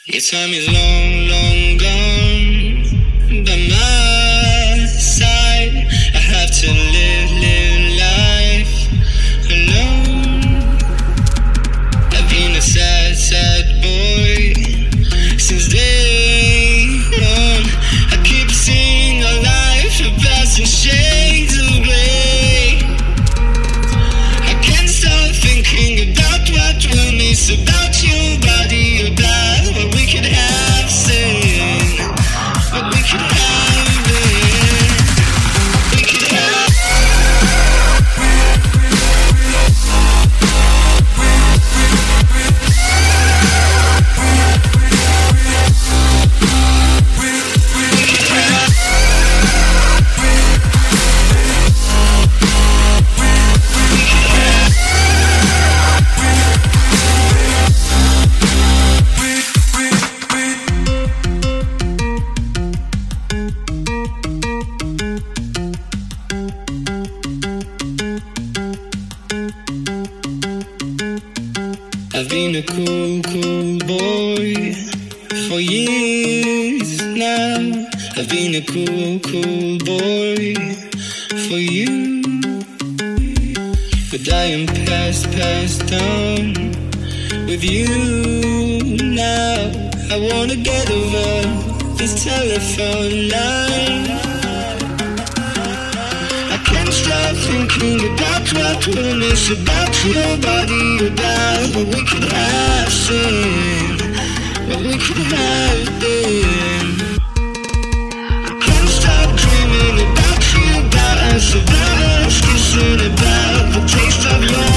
Your time is long, long gone. By my side, I have to live life alone. I've been a sad, sad boy since day one. I keep seeing our life pass in shades of gray. I can't stop thinking about what we'll miss, about your body, your blood, what we could have seen, what we could have been, we could have. I've been a cool, cool boy for years now. I've been a cool, cool boy for you. But I am passed on with you now. I wanna get over this telephone line. I can't stop thinking about what we'll miss, about your body, about what we could have seen, what we could have been. I can't stop dreaming about you, about us, kissing, about the taste of your